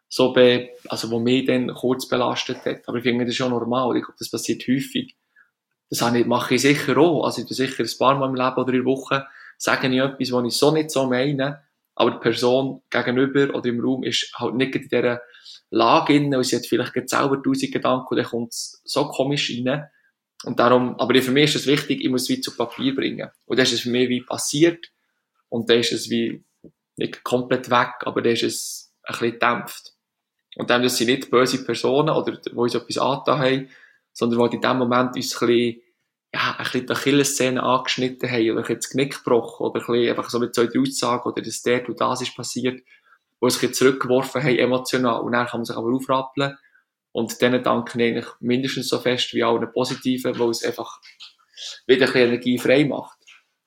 wo mich dann kurz belastet hat. Aber ich finde, das ist schon normal. Ich glaube, das passiert häufig. Mache ich sicher auch. Also, ich tue sicher ein paar Mal im Leben oder in der Woche, sage ich etwas, was ich so nicht so meine. Aber die Person gegenüber oder im Raum ist halt nicht in dieser Lage inne und sie hat vielleicht selber 1000 Gedanken und dann kommt es so komisch rein. Und darum, aber für mich ist es wichtig, ich muss es wie zu Papier bringen. Und dann ist es für mich wie passiert. Und dann ist es wie nicht komplett weg, aber dann ist es ein bisschen gedämpft. Und dann, das sind nicht böse Personen oder, die uns etwas angetan haben, sondern die in dem Moment uns ein bisschen die Achillessehne angeschnitten haben oder ein bisschen das Knick gebrochen oder ein bisschen einfach so mit 2, 3 Aussagen oder dass der und das ist passiert, wo uns ein bisschen zurückgeworfen haben, emotional. Und dann kann man sich aber aufrappeln. Und denen danke ich eigentlich mindestens so fest wie allen Positiven, weil es einfach wieder ein bisschen Energie frei macht.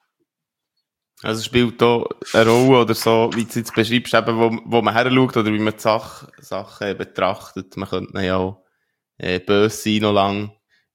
Also spielt da eine Rolle oder so, wie du es jetzt beschreibst, eben, wo man her schaut oder wie man die Sachen betrachtet. Man könnte ja auch böse sein noch lang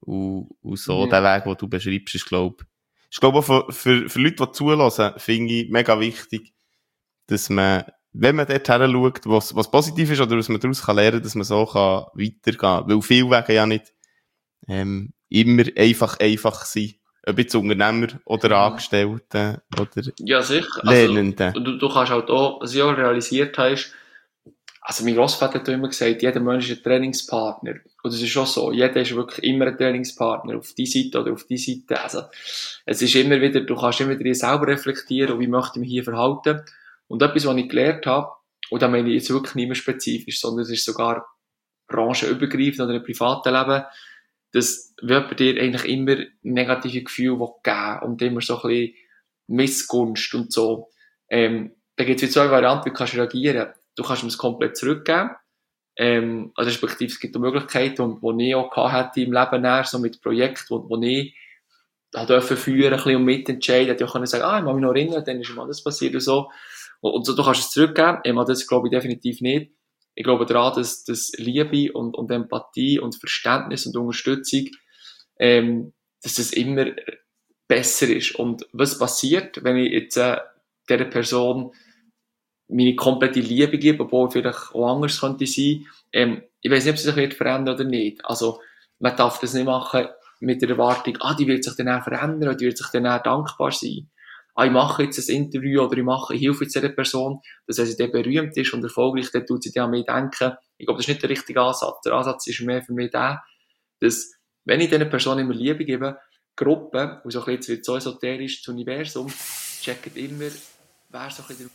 Und so, der Weg, den du beschreibst, ist, glaube auch für Leute, die zulassen, finde ich mega wichtig, dass man, wenn man dort her schaut, was positiv ist, oder was man daraus lernen kann, dass man so weitergehen kann. Weil viele Wege ja nicht, immer einfach sein. Ob jetzt Unternehmer oder Angestellte oder Ja, sicher. Lernende. Also, du kannst halt auch, was ich auch realisiert habe, ist, also mein Grossvater hat immer gesagt, jeder Mensch ist ein Trainingspartner. Und das ist schon so. Jeder ist wirklich immer ein Trainingspartner. Auf die Seite oder auf die Seite. Also, es ist immer wieder, du kannst immer wieder selber reflektieren, und wie möchte ich mich hier verhalten. Und etwas, was ich gelernt habe, und da meine ich jetzt wirklich nicht mehr spezifisch, sondern es ist sogar branchenübergreifend oder im privaten Leben, dass wird dir eigentlich immer negative Gefühle geben und immer so ein bisschen Missgunst und so. Da gibt es zwei Varianten, wie du kannst reagieren. Du kannst ihm es komplett zurückgeben. Also respektive es gibt auch Möglichkeiten, die ich auch hatte im Leben näher, so mit Projekten, wo ich da dürfen führen, ein bisschen und mitentscheiden. Hätte ich auch können sagen, ich muss mich noch erinnern, dann ist ihm alles passiert und so. Und so, du kannst es zurückgeben. Das glaube ich definitiv nicht. Ich glaube daran, dass Liebe und Empathie und Verständnis und Unterstützung, dass das immer besser ist. Und was passiert, wenn ich jetzt dieser Person meine komplette Liebe gebe, obwohl vielleicht auch anders könnte sein, ich weiß nicht, ob sie sich wird verändern oder nicht. Also, man darf das nicht machen mit der Erwartung, die wird sich dann auch verändern, oder die wird sich dann auch dankbar sein. Ich mache jetzt ein Interview oder ich helfe jetzt dieser Person, dass wenn sie dann berühmt ist und erfolgreich, dann tut sie dann an mich denken. Ich glaube, das ist nicht der richtige Ansatz. Der Ansatz ist mehr für mich der, dass, wenn ich dieser Person immer Liebe gebe, Gruppen, und so ein bisschen, jetzt wird so esoterisch, das Universum, checkt immer, wer so ein bisschen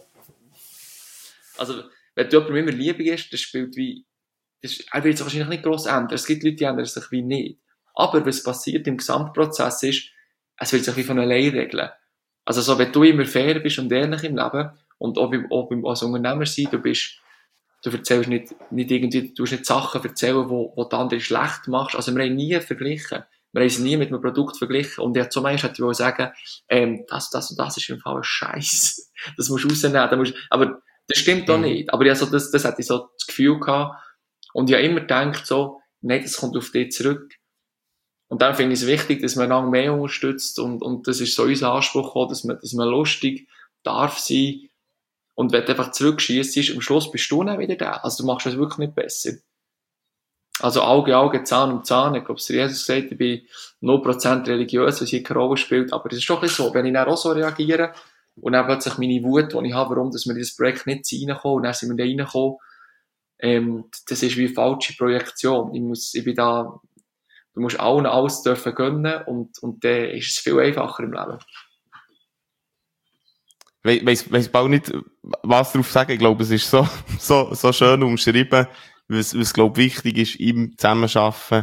also, wenn du jemandem immer Liebe gibst, das spielt wie, er wird sich wahrscheinlich nicht gross ändern. Es gibt Leute, die ändern sich wie nicht. Aber was passiert im Gesamtprozess ist, es wird sich wie von allein regeln. Also so, wenn du immer fair bist und ehrlich im Leben und auch als Unternehmer sein, du erzählst nicht irgendwie, du tust nicht Sachen erzählen, wo die andere schlecht machst. Also wir haben nie verglichen. Wir haben es nie mit einem Produkt verglichen. Und ja, zum Beispiel hätte ich sagen, das und das ist im Fall ein Scheiß. Das musst du rausnehmen. Aber das stimmt doch nicht. Aber ja, so, das hatte ich so das Gefühl gehabt. Und ich habe immer gedacht so, nein, das kommt auf dich zurück. Und dann finde ich es wichtig, dass man lange mehr unterstützt und das ist so unser Anspruch auch, dass man lustig darf sein. Und wenn du einfach zurückschießt, am Schluss bist du dann wieder da. Also du machst es wirklich nicht besser. Also Auge, Zahn um Zahn. Ich glaube, es Jesus gesagt, ich bin 0% religiös, was hier keine Rolle spielt. Aber es ist doch ein bisschen so, wenn ich dann auch so reagiere und dann plötzlich meine Wut, die ich habe, warum dass wir in dieses Projekt nicht reinkommen und dann sind wir da reingekommen, das ist wie eine falsche Projektion. Ich bin da, du musst allen alles dürfen gönnen und dann ist es viel einfacher im Leben. Weiss bald nicht, was darauf sagen. Ich glaube, es ist so schön umschrieben, was glaube wichtig ist im Zusammenarbeiten,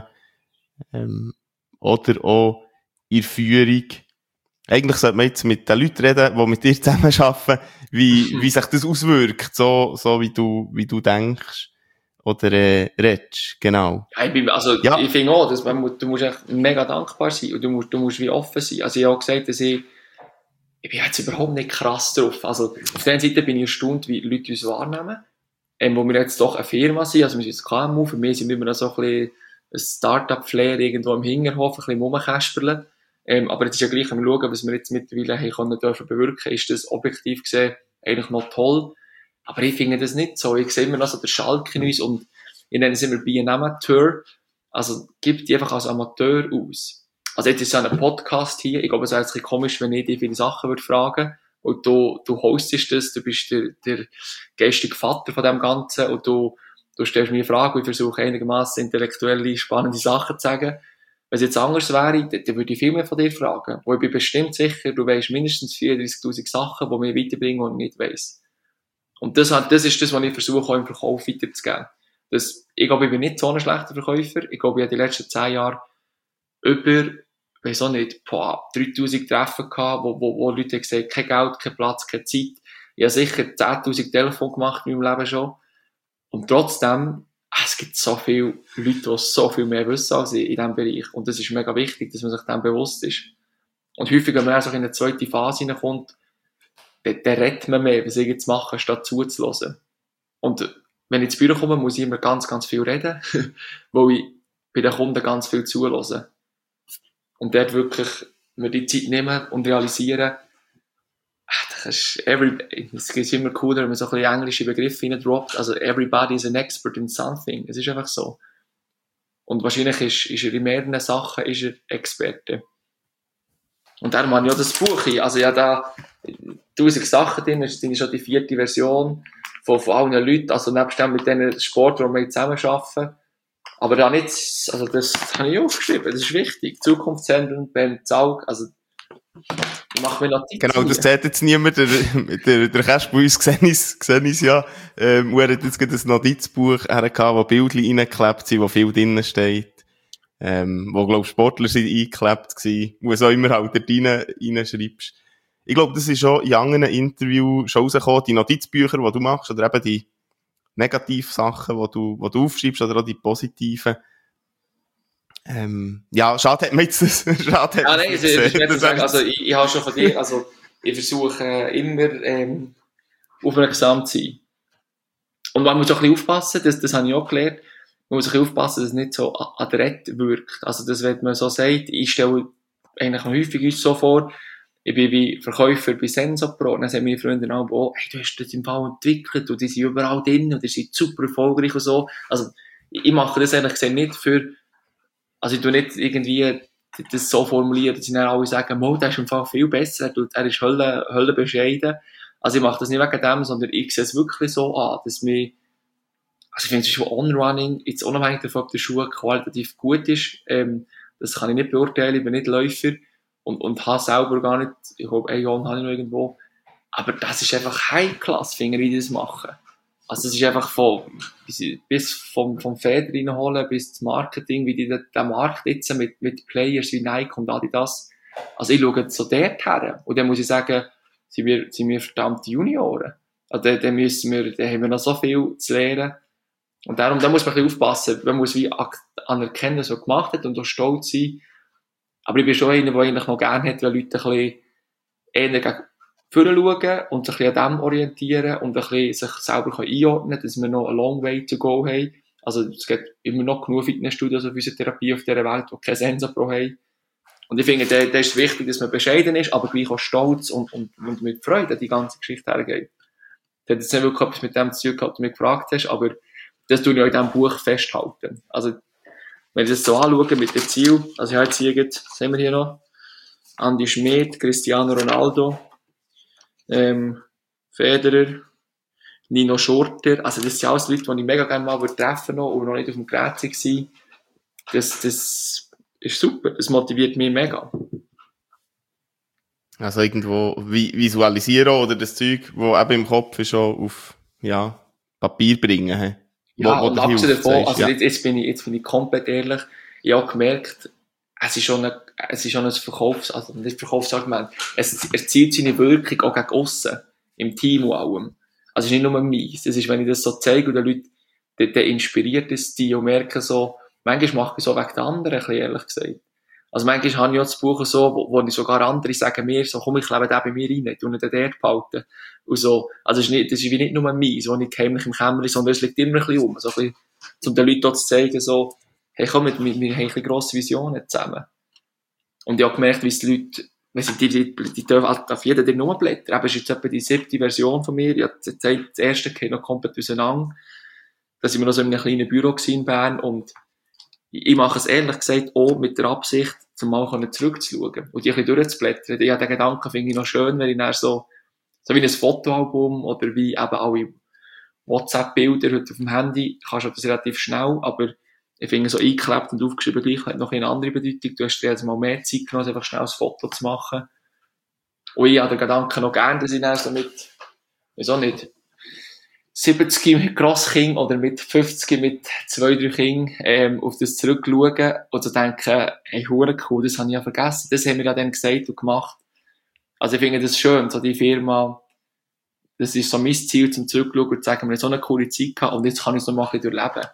oder auch in der Führung. Eigentlich sollte man jetzt mit den Leuten reden, die mit dir zusammenarbeiten, wie sich das auswirkt, so wie du denkst. Oder, redest, genau. Ja, ich finde auch, du musst echt mega dankbar sein und du musst wie offen sein. Also ich habe auch gesagt, dass ich bin jetzt überhaupt nicht krass drauf. Also auf der einen Seite bin ich erstaunt, wie Leute uns wahrnehmen, wo wir jetzt doch eine Firma sind, also wir sind jetzt KMU, für mich sind wir immer noch so ein bisschen ein Start-up-Flair irgendwo im Hinterhof, ein bisschen rumkäsperlen. Aber jetzt ist ja gleich, wenn wir schauen, was wir jetzt mittlerweile haben dürfen bewirken, ist das objektiv gesehen eigentlich noch toll. Aber ich finde das nicht so. Ich sehe immer noch so den Schalk in uns und ich nenne es immer bei einem Amateur. Also, gib die einfach als Amateur aus. Also, jetzt ist ja ein Podcast hier. Ich glaube, es wäre jetzt ein bisschen komisch, wenn ich dir viele Sachen würde fragen. Und du hostest das, du bist der geistige Vater von dem Ganzen und du stellst mir Fragen und ich versuche einigermaßen intellektuelle, spannende Sachen zu sagen. Wenn es jetzt anders wäre, dann würde ich viel mehr von dir fragen. Wo ich bin bestimmt sicher, du weisst mindestens 34.000 Sachen, die mich weiterbringen und ich nicht weiss. Und das ist das, was ich versuche, auch im Verkauf weiterzugeben. Ich glaube, ich bin nicht so ein schlechter Verkäufer. Ich glaube, ich habe die letzten 10 Jahre über, weiss auch nicht, 3000 Treffen gehabt, wo Leute gesagt haben, kein Geld, kein Platz, keine Zeit. Ich habe sicher 10.000 Telefone gemacht in meinem Leben schon. Und trotzdem, es gibt so viele Leute, die so viel mehr wissen als ich in diesem Bereich. Und das ist mega wichtig, dass man sich dem bewusst ist. Und häufig, wenn man so in eine zweite Phase hineinkommt, dann redet man mehr, was ich jetzt mache, statt zuzuhören. Und wenn ich ins Büro komme, muss ich immer ganz, ganz viel reden, weil ich bei den Kunden ganz viel zuhören. Und dort wirklich mir die Zeit nehmen und realisieren, es ist immer cooler, wenn man so ein bisschen englische Begriffe reindroppt. Also, everybody is an expert in something. Es ist einfach so. Und wahrscheinlich ist er in mehreren Sachen ist er Experte. Und darum habe ich auch das Buch. Also, ja, da 1000 Sachen drin. Das ist schon die 4. Version von allen Leuten. Also, nebst dem mit den Sportlern, die wir zusammen arbeiten. Aber da nicht, also, das habe ich aufgeschrieben. Das ist wichtig. Zukunftszentren, Ben Zaug, also, ich mache mir Notizen. Genau, das sieht jetzt niemand. Der Kasper bei uns gesehen ist ja. Er hat jetzt gerade ein Notizbuch hergehabt, wo Bildchen reingeklebt sind, wo viel drinnen steht. Wo, glaub, Sportler sind eingeklebt gewesen. Wo so immer halt dort reinschreibst. Ich glaube, das ist schon in anderen Interviews schon rausgekommen, die Notizbücher, die du machst, oder eben die Negativsachen, die du aufschreibst, oder auch die positiven. Ja, schade hat man jetzt das. Schade ja, nein, ich würde sagen, also, ich habe schon von dir, also, ich versuche immer, aufmerksam zu sein. Und man muss auch ein bisschen aufpassen, das habe ich auch gelernt, man muss ein bisschen aufpassen, dass es nicht so adrett wirkt. Also, das, wenn man so sagt, ich stelle eigentlich häufig uns so vor, ich bin wie Verkäufer bei Sensopro, dann sagen meine Freunde auch, oh, hey, du hast das im Fall entwickelt und die sind überall drin und die sind super erfolgreich und so. Also, ich mache das eigentlich nicht für, also ich tue nicht irgendwie das so formulieren, dass sie dann alle sagen, oh, der ist im Fall viel besser, er ist Hölle bescheiden. Also ich mache das nicht wegen dem, sondern ich sehe es wirklich so an, dass mir, also ich finde es schon On-Running, jetzt unabhängig davon, ob der Schuh qualitativ gut ist, das kann ich nicht beurteilen, ich bin nicht Läufer und habe selber gar nicht, ich glaube, einen Jahr habe ich noch irgendwo, aber das ist einfach High-Class, finde ich, wie die das machen. Also es ist einfach bis vom Feder reinholen, bis zum Marketing, wie die den Markt jetzt mit Players wie Nike und Adidas. Also ich schaue so dort her. Und dann muss ich sagen, sind wir verdammte Junioren. Also dann haben wir noch so viel zu lernen. Und darum, da muss man ein bisschen aufpassen. Man muss wie anerkennen, was man gemacht hat und auch stolz sein. Aber ich bin schon einer, der eigentlich noch gerne hat, wenn Leute ein bisschen eher gegen vorne schauen und sich ein bisschen an dem orientieren und ein bisschen sich selber einordnen können, dass wir noch a long way to go haben. Also es gibt immer noch genug Fitnessstudios und Physiotherapie auf dieser Welt, die keine Sensopro haben. Und ich finde, da ist es wichtig, dass man bescheiden ist, aber gleich auch stolz und mit Freude an die ganze Geschichte hergeht. Das hat jetzt nicht wirklich etwas mit dem zu tun gehabt, was du mich gefragt hast, aber das tue ich auch in diesem Buch festhalten. Also, wenn ich das so anschaue mit dem Ziel, also ich habe jetzt hier, sehen wir hier noch, Andi Schmid, Cristiano Ronaldo, Federer, Nino Schurter, also das sind alles Leute, die ich mega gerne mal treffen noch und noch nicht auf dem Gerät waren. Das ist super, das motiviert mich mega. Also irgendwo visualisieren oder das Zeug, das eben im Kopf ist, schon auf Papier bringen. He? Ja, und abgesehen davon, also ja. jetzt bin ich komplett ehrlich, ich habe gemerkt, es ist schon ein Verkaufsargument. Es erzielt seine Wirkung auch gegen aussen, im Team und allem. Also es ist nicht nur meins. Das ist, wenn ich das so zeige und den Leuten, dann inspiriert es die und merken so, manchmal mache ich so wegen den anderen, ein bisschen ehrlich gesagt. Also manchmal habe ich auch das Buch so, wo ich sogar andere sagen mir so, komm, ich lebe den bei mir rein, tu ihn dort behalten. Und so. Also das ist wie nicht nur meins, wo ich heimlich im Kämmerchen, sondern es liegt immer ein bisschen rum. So ein bisschen, um den Leuten auch zu zeigen, so, hey, komm, wir haben ein bisschen grosse Visionen zusammen. Und ich habe gemerkt, wie es die Leute, wenn sie die dürfen auf jeden Tag nur blättern. Aber es ist jetzt etwa die 7. Version von mir. Ich habe gesagt, das erste geht noch komplett auseinander. Da sind wir noch so in einem kleinen Büro in Bern und ich mache es ehrlich gesagt auch mit der Absicht, zum mal zurückzuschauen und die ein bisschen durchzublättern. Ich habe den Gedanken, finde ich noch schön, wenn ich dann so wie ein Fotoalbum oder wie eben alle WhatsApp-Bilder heute auf dem Handy, kannst du das relativ schnell, aber ich finde so eingeklebt und aufgeschrieben gleich hat noch eine andere Bedeutung. Du hast dir jetzt mal mehr Zeit genommen, einfach schnell ein Foto zu machen. Und ich habe den Gedanken noch gern, dass ich dann so mit, wieso nicht, 70 mit Grosskind oder mit 50 mit 2-3 Kindern auf das zurückschauen und so denken, hey, hure cool, das habe ich ja vergessen. Das haben wir ja dann gesagt und gemacht. Also ich finde das schön, so die Firma, das ist so mein Ziel, zum Zurückschauen und zu sagen, wir haben so eine coole Zeit gehabt und jetzt kann ich es noch mal ein bisschen durchleben.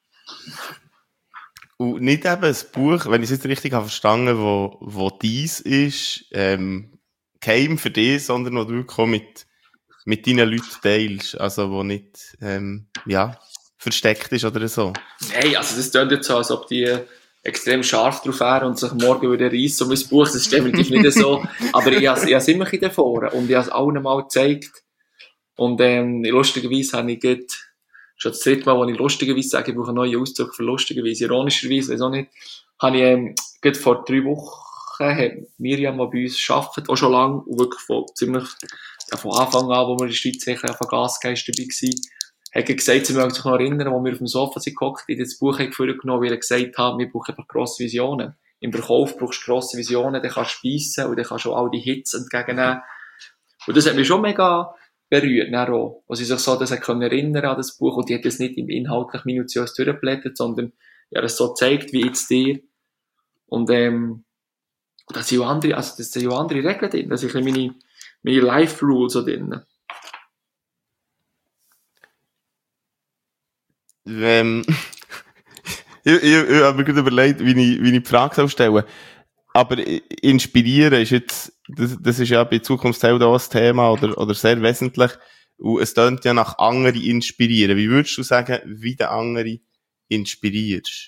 Und nicht eben ein Buch, wenn ich es jetzt richtig habe verstanden, wo dies ist, geheim für dich, sondern wo du wirklich mit deinen Leuten teilst. Also, wo nicht, versteckt ist oder so. Nein, also das klingt jetzt so, als ob die extrem scharf drauf wären und sich morgen wieder reissen um mein Buch. Das ist definitiv nicht so. Aber ich habe es immer davor und ich habe es allen mal gezeigt. Und lustigerweise habe ich schon das dritte Mal, wo ich lustigerweise sage, ich brauche einen neuen Ausdruck für lustigerweise, ironischerweise, weiß auch nicht, habe ich gerade vor 3 Wochen, hat Miriam, die bei uns arbeitet, auch schon lange, und wirklich von Anfang an, wo wir in der Schweiz von Gasgeist dabei waren, hat gesagt, sie mögen sich noch erinnern, wo wir auf dem Sofa sind gehockt, in das Buch genommen, weil er gesagt hat, wir brauchen einfach grosse Visionen. Im Verkauf brauchst du grosse Visionen, dann kannst du speissen und dann kannst du all die Hits entgegennehmen. Und das hat mich schon mega berührt, auch, wo sie sich so das erinnern an das Buch, und die hat das nicht inhaltlich minutiös durchgeblättert, sondern ja, das so gezeigt, wie jetzt dir. Und da sind ja andere, also das sind ja andere Regeln drin, da sind meine Life Rules so drin. Ich habe mir gerade überlegt, wie ich die Frage stellen soll. Aber inspirieren ist jetzt, das ist ja bei Zukunftshelden auch ein Thema oder sehr wesentlich. Und es tönt ja nach anderen inspirieren. Wie würdest du sagen, wie du andere inspirierst?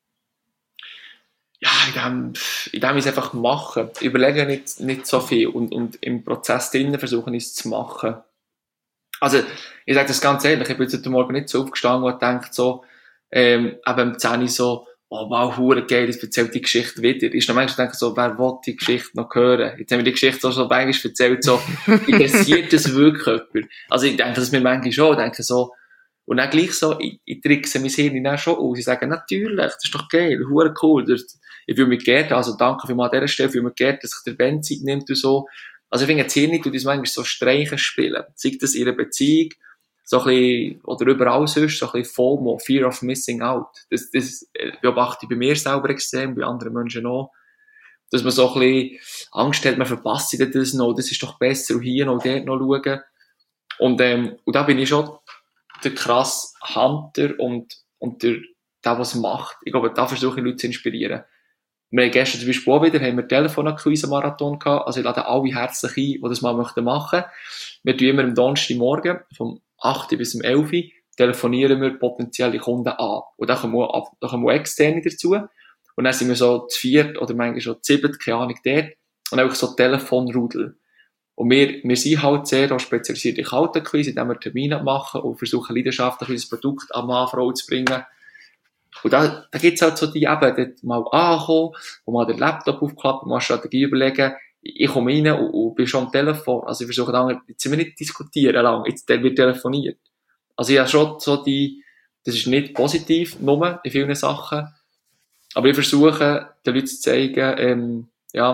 Ja, in dem es einfach machen. Überlege nicht so viel und im Prozess drinnen versuchen es zu machen. Also, ich sage das ganz ehrlich, ich bin jetzt heute Morgen nicht so aufgestanden und denkt so, eben am 10 Uhr so, oh wow, hure geil, jetzt erzählt die Geschichte wieder. Ist noch manchmal denke so, wer will die Geschichte noch hören? Jetzt haben wir die Geschichte so manchmal erzählt, so, interessiert das wirklich jemand? Also ich denke das mir manchmal schon, denke so, und dann gleich so, ich trickse mein Hirn dann schon aus. Ich sage, natürlich, das ist doch geil, hure cool. Ich fühle mich geehrt, also danke vielmals an dieser Stelle, ich fühle mich geehrt, dass sich der Ben Zeit nimmt und so. Also ich finde, das Hirn tut uns manchmal so Streiche spielen. Sei das in einer Beziehung, so ein bisschen, oder überall sonst, so ein bisschen FOMO, Fear of Missing Out. Das beobachte ich bei mir selber extrem, bei anderen Menschen auch. Dass man so ein bisschen Angst hat, man verpasst das noch, das ist doch besser, und hier noch, dort noch schauen. Und da bin ich schon der krasse Hunter und der, was macht. Ich glaube, da versuche ich Leute zu inspirieren. Wir haben gestern zum Beispiel auch wieder, haben wir Telefonakquise-Marathon gehabt. Also ich lade alle herzlich ein, die das mal machen möchten. Wir tun immer am Donnerstagmorgen, vom 8 bis um 11 Uhr, telefonieren wir potenzielle Kunden an. Und dann kommen auch Externe dazu. Und dann sind wir so zu 4 oder manchmal schon zu 7, keine Ahnung, dort. Und einfach so Telefonrudel. Und wir sind halt sehr auch spezialisiert in Kaltakquise, indem wir Termine machen und versuchen leidenschaftlich unser Produkt an Mann, Frau zu bringen. Und da gibt's halt so die eben, dort mal ankommen, wo mal den Laptop aufklappen, mal Strategie überlegen. Ich komme rein und bin schon am Telefon. Also ich versuche dann, jetzt sind wir nicht diskutieren lang, jetzt wird telefoniert. Also ich habe schon so das ist nicht positiv, nur in vielen Sachen. Aber ich versuche, den Leuten zu zeigen,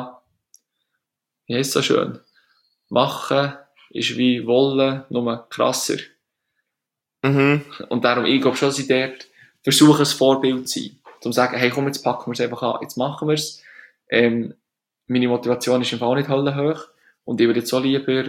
wie heisst das so schön? Machen ist wie wollen, nur krasser. Mhm. Und darum, ich glaube schon, dass ich dort versuche, ein Vorbild zu sein. Um zu sagen, hey, komm, jetzt packen wir es einfach an, jetzt machen wir es. Meine Motivation ist im Fall nicht hoch. Und ich würde jetzt auch lieber,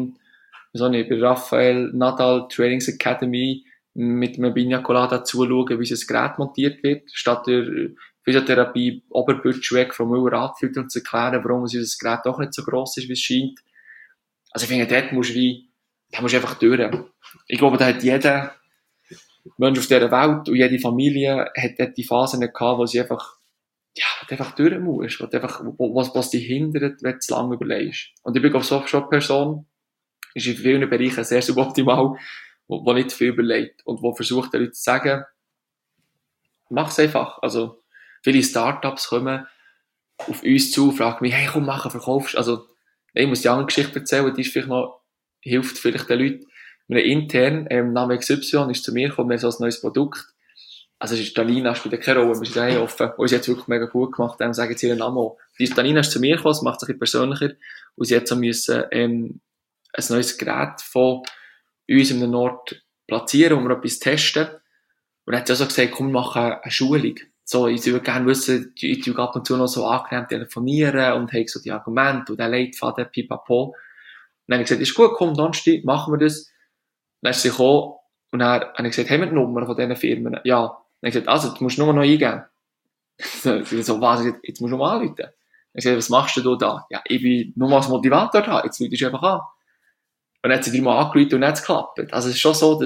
bei Raphael Nadal Trainings Academy mit einem Pina Colada zuschauen, wie das Gerät montiert wird, statt der Physiotherapie Oberbütsch weg vom Müller anzuführen und zu erklären, warum unser Gerät doch nicht so gross ist, wie es scheint. Also ich finde, dort musst du einfach durch. Ich glaube, da hat jeder Mensch auf dieser Welt und jede Familie hat die Phasen gehabt, wo sie einfach durch muss, was dich hindert, wenn du zu lange überlegst. Und ich bin, glaube ich, so schon eine Person, ist in vielen Bereichen sehr suboptimal, wo nicht viel überlegt und wo versucht, den Leuten zu sagen, mach's einfach. Also, viele Startups kommen auf uns zu, fragen mich, hey, komm, verkaufst. Also, ich muss die andere Geschichte erzählen, die ist vielleicht noch, hilft vielleicht den Leuten. Wir haben intern, Name XY ist zu mir gekommen, wir haben so ein neues Produkt. Also, es ist Danina, spielt keine Rolle, wir sind daheim offen. Und sie hat es wirklich mega gut gemacht, sagen jetzt ihren Namen auch. Die Danina ist zu mir gekommen, das macht es ein bisschen persönlicher. Und sie hat so müssen, ein neues Gerät von uns in einem Ort platzieren, wo wir etwas testen. Und dann hat sie auch so gesagt, komm, wir machen eine Schulung. So, ich würde gerne wissen, ich tue ab und zu noch so angenehm telefonieren und habe so die Argumente und den Leitfaden, pipapo. Und dann habe ich gesagt, ist gut, komm, Donnerstag, machen wir das. Dann ist sie gekommen und dann habe ich gesagt, haben wir die Nummer von diesen Firmen? Ja. Dann habe ich gesagt, also, du musst nur noch eingeben. Sie so, was, jetzt musst du mal anrufen. Dann habe ich gesagt, was machst du da? Ja, ich bin nur als Motivator da, jetzt rufst du einfach an. Und dann hat sie 3 Mal angerufen und dann hat es geklappt. Also es ist schon so, dass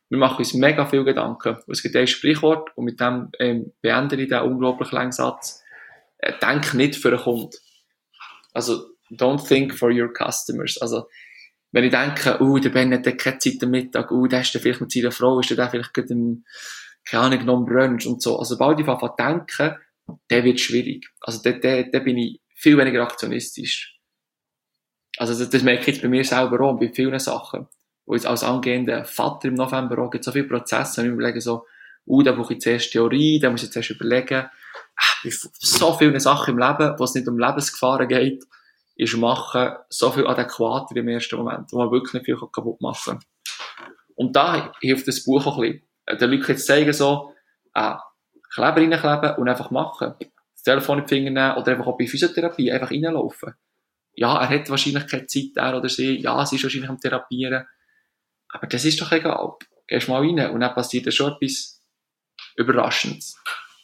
Wir machen uns mega viel Gedanken. Es gibt ein Sprichwort, und mit dem beende ich den unglaublich langen Satz. Denk nicht für einen Kunden. Also, don't think for your customers. Also, wenn ich denke, der Ben hat keine Zeit am Mittag, der ist dann vielleicht mit seiner Frau, ist der vielleicht gerade keine Ahnung, noch im Brunch und so. Also, sobald ich anfange zu denken, der wird schwierig. Also, da bin ich viel weniger aktionistisch. Also, das merke ich jetzt bei mir selber auch, bei vielen Sachen. Wo jetzt als angehender Vater im November auch, gibt so viele Prozesse, und ich überlege so, da brauche ich zuerst Theorie, da muss ich zuerst überlegen. Bei so vielen Sachen im Leben, wo es nicht um Lebensgefahren geht, ist Machen so viel adäquater im ersten Moment, wo man wirklich nicht viel kaputt machen kann. Und da hilft das Buch auch ein bisschen. Den Leuten jetzt zeigen so, Kleber reinkleben und einfach machen. Das Telefon in die Finger nehmen oder einfach auch bei Physiotherapie einfach reinlaufen. Ja, er hat wahrscheinlich keine Zeit, er oder sie. Ja, sie ist wahrscheinlich am Therapieren. Aber das ist doch egal. Gehst mal rein und dann passiert schon etwas Überraschendes.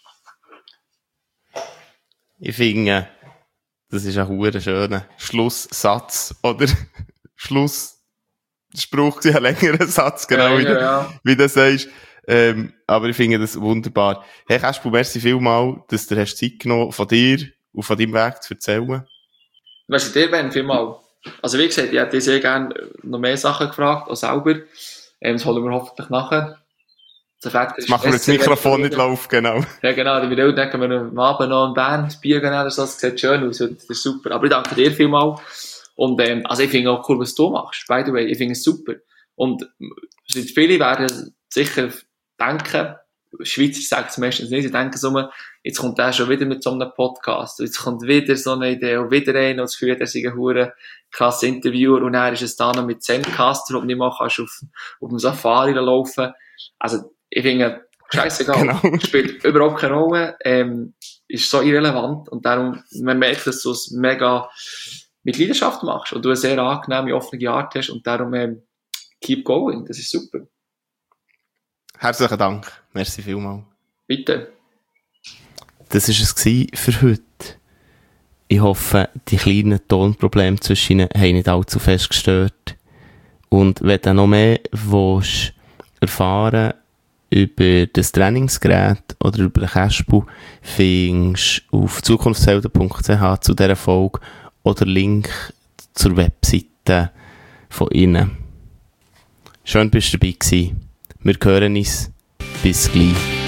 Ich finde, das ist ein schöner Schlusssatz, oder? Schlussspruch, ein längerer Satz, genau, wie du sagst. Aber ich finde das wunderbar. Hey, Kasper, merci vielmals, dass du hast Zeit genommen von dir und von deinem Weg zu erzählen. Merci dir, Ben, vielmals. Also wie gesagt, ich hätte dir sehr gerne noch mehr Sachen gefragt, auch selber. Das holen wir hoffentlich nachher. Jetzt machen wir das Mikrofon nicht laufen, genau. Ja, genau. Die Video denken wir am Abend noch in Bern ein Bier gehen oder so. Das sieht schön aus. Das ist super. Aber ich danke dir vielmals. Und, also ich finde auch cool, was du machst. By the way. Ich finde es super. Und viele werden sicher denken, Schweizer sagen es meistens nicht, sie denken so, jetzt kommt der schon wieder mit so einem Podcast, jetzt kommt wieder so eine Idee und wieder einer und das Gefühl, der ist ein hure krasser Interviewer und dann ist es da noch mit Zencaster, wo du nicht mal kannst auf dem Safari laufen. Also, ich finde, scheissegal. Genau. Spielt überhaupt keine Rolle, ist so irrelevant und darum, man merkt, dass du es mega mit Leidenschaft machst und du eine sehr angenehme, offene Art hast und darum, keep going, das ist super. Herzlichen Dank. Merci vielmals. Bitte. Das war es für heute. Ich hoffe, die kleinen Tonprobleme zwischen ihnen haben nicht allzu fest gestört. Und wenn du noch mehr erfahren über das Trainingsgerät oder über den Kasper, findest du auf zukunftshelden.ch zu dieser Folge oder Link zur Webseite von ihnen. Schön, bist du dabei gewesen. Wir hören uns. Bis gleich.